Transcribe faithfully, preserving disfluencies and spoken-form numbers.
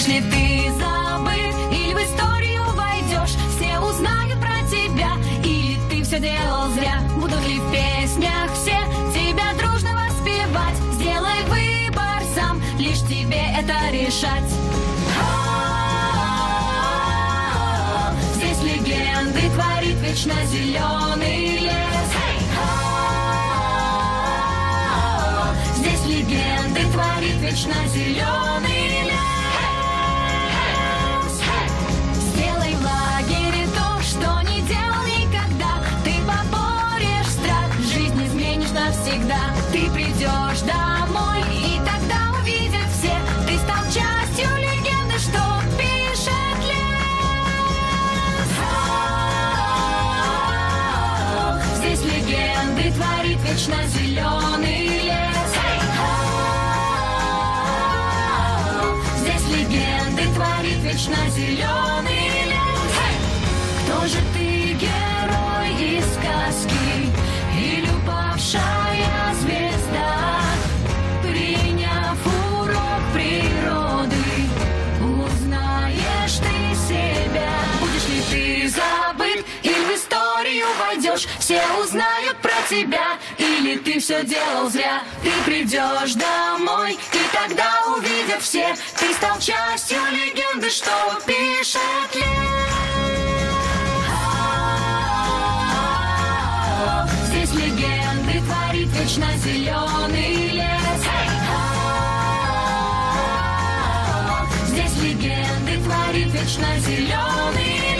Будешь ли ты забыт, или в историю войдешь, все узнают про тебя, или ты все делал зря. Будут ли в песнях все тебя дружно воспевать? Сделай выбор сам, лишь тебе это решать. Здесь легенды творит вечно зеленый лес. Здесь легенды творит вечно зеленый лес. Сделай в лагере то, что не делал никогда. Ты поборешь страх, жизнь изменишь навсегда. Ты придешь домой, и тогда увидят все. Ты стал частью легенды, что пишет лес. Здесь легенды творит вечно зеленый лес. Вечно зеленый лес. Кто же ты, герой из сказки, или упавшая звезда? Приняв урок природы, узнаешь ты себя. Будешь ли ты забыт, или в историю войдешь, все узнают про тебя, или ты все делал зря. Ты придешь домой, и тогда увидят все. Ты стал частью легенды, что пишет лес. Здесь легенды творит вечно зеленый лес. Здесь легенды творит вечно зеленый лес.